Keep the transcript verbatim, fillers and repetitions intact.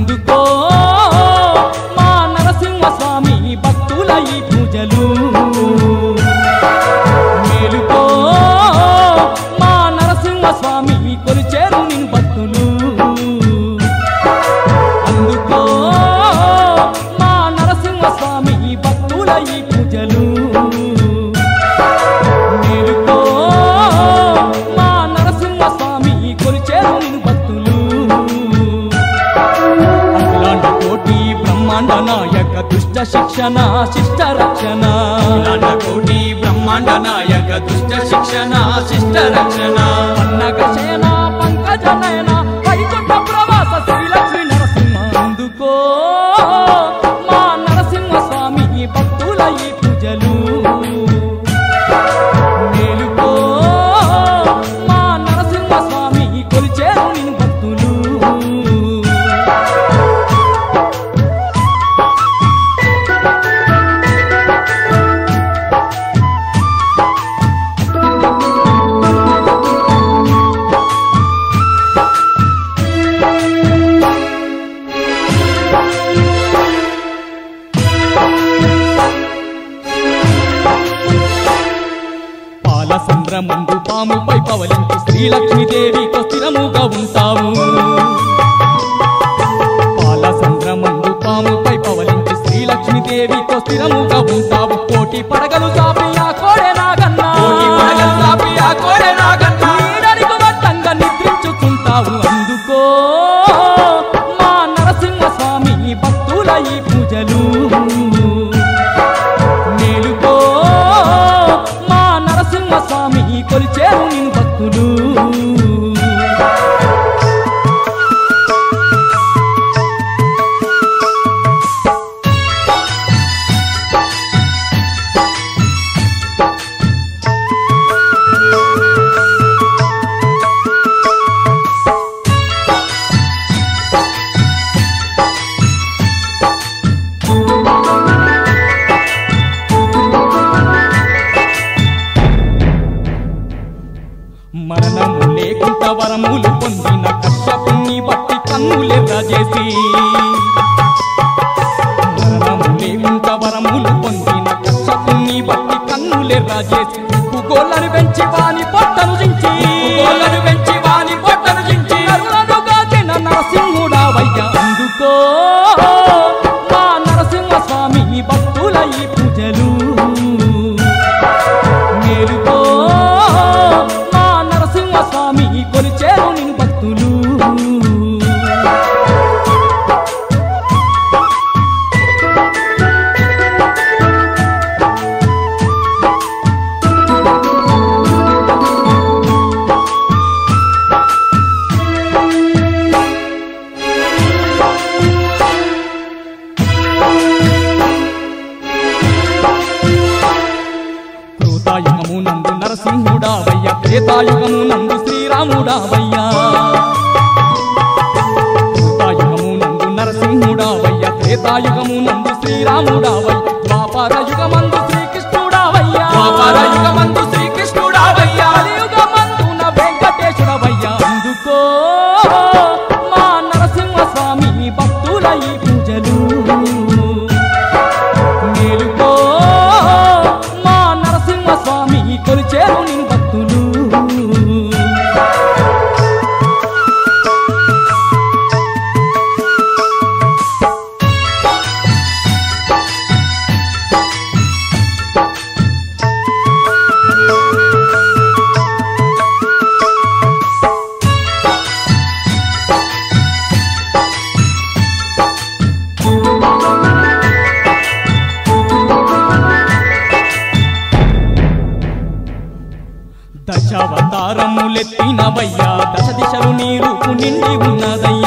అందుకో మా నరసింహ స్వామి భక్తుల ఈ పూజలు మేలుకో మా నరసింహ స్వామి కొలిచేరు నిన్ను భక్తులు అందుకో మా నరసింహ స్వామి భక్తుల ఈ పూజలు మేలుకో మా నరసింహ స్వామి కొలిచేరు నిన్ను భక్తులు అఖిలాండ కోటి బ్రహ్మాండ నాయక దుష్ట శిక్షణ శిష్ట రక్షణ అఖిలాండ కోటి బ్రహ్మాండ నాయక దుష్ట శిక్షణ శిష్ట రక్షణ పన్నగ శయన పంకజ నయన వైకుంఠ ప్రవాస శ్రీలక్ష్మీ నరసింహ అందుకో మా నరసింహ స్వామి భక్తుల ఈ పూజలు మేలుకో మా నరసింహ స్వామి కొలిచేరు నిన్ను భక్తులు పాల సంద్రమందు పాముపై పవలించి శ్రీలక్ష్మీదేవితో స్థిరముగా ఉంటావు పాల సంద్రమందు పాముపై పవలించి శ్రీలక్ష్మీదేవితో స్థిరముగా ఉంటావు కోటి పడగలు చాపి ఆ కోడే నాగన్నా కోటి పడగలు చాపి ఆ కోడే నాగన్నా నీడనికి వట్టంగా నిద్రించుకుంటావు అందుకో మా నరసింహ స్వామి భక్తుల ఈ పూజలు మేలుకో మా నరసింహ స్వామి కొలిచేరు నిన్ను భక్తులు మరణము లేకుంట వరములు పొందిన కశ్యపుణ్ణి బట్టి కన్నులెర్ర చేసి మరణము లేకుంట వరములు పొందిన కశ్యపుణ్ణి బట్టి కన్నులెర్ర చేసి గోళ్ళను పెంచి వాని పొట్టను జించి గోళ్ళను పెంచి వాని పొట్టను జించి నరులను గాచిన నరసింహుడా వయ్య అందుకో మా నరసింహ స్వామి భక్తుల ఈ పూజలు మేలుకో మా నరసింహ స్వామి కొలిచేరు నిన్ను భక్తులు కృతాయుగము నందు నరసింహుడావయ్య త్రేతాయుగము నందు శ్రీరాముడావయ్యా కృతాయుగము నందు నరసింహుడావయ్య త్రేతాయుగము నందు శ్రీరాముడావయ్య ద్వాపర యుగమందు శ్రీకృష్ణుడావయ్యా ద్వాపర యుగమందు శ్రీకృష్ణుడావయ్యా కలియుగమందున వెంకటేశుడవయ్య అందుకో మా నరసింహ స్వామి భక్తుల ఈ పూజలు మేలుకో మా నరసింహ స్వామి కొలిచేరు నిన్ను భక్తులు దశావతారములెత్తినవయ్యా దశ దిశలు నీ రూపు నిండి ఉన్నదయ్యా